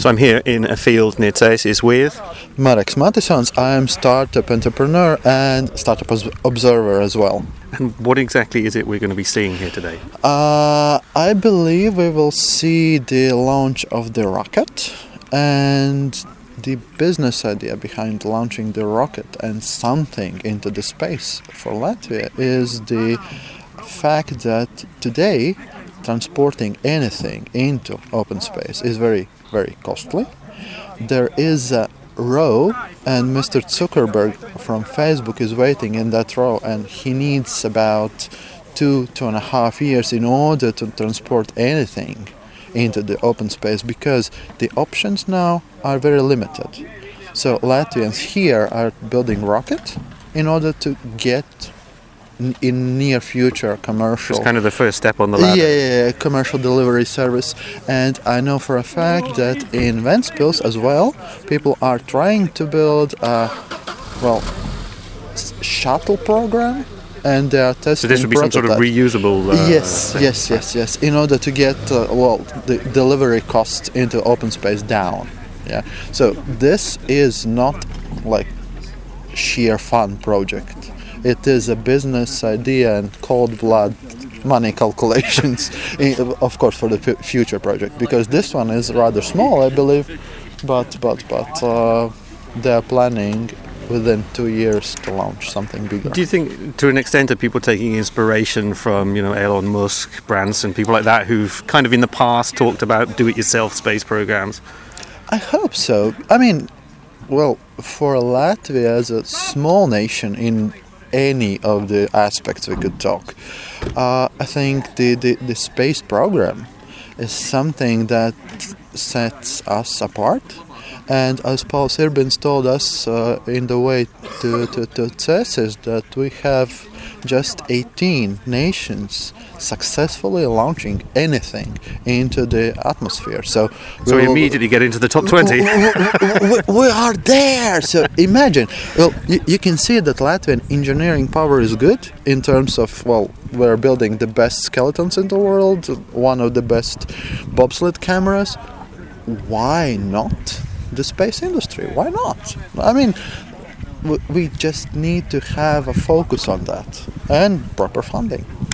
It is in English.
So I'm here in a field near Cēsis with... Mareks Matisons. I am startup entrepreneur and startup observer as well. And what exactly is it we're going to be seeing here today? I believe we will see the launch of the rocket, and the business idea behind launching the rocket and something into the space for Latvia is the fact that today transporting anything into open space is very, very costly. There is a row, and Mr. Zuckerberg from Facebook is waiting in that row, and he needs about 2.5 years in order to transport anything into the open space, because the options now are very limited. So Latvians here are building rocket in order to get in near future commercial. It's kind of the first step on the ladder. Yeah, commercial delivery service. And I know for a fact that in Ventspils as well, people are trying to build a shuttle program, and they are testing. So this would be some sort of reusable. Yes. In order to get the delivery cost into open space down. Yeah. So this is not like sheer fun project. It is a business idea and cold blood money calculations, of course, for the future project. Because this one is rather small, I believe, but they are planning within 2 years to launch something bigger. Do you think, to an extent, are people taking inspiration from, Elon Musk, Branson, people like that, who've kind of in the past talked about do-it-yourself space programs? I hope so. I mean, for Latvia as a small nation in any of the aspects we could talk, I think the space program is something that sets us apart. And as Paul Sirbins told us in the way to Cēsis, that we have just 18 nations successfully launching anything into the atmosphere. So we immediately get into the top 20. We are there. So imagine. You can see that Latvian engineering power is good in terms of, we're building the best skeletons in the world, one of the best bobsled cameras. Why not the space industry? Why not? I mean, we just need to have a focus on that and proper funding.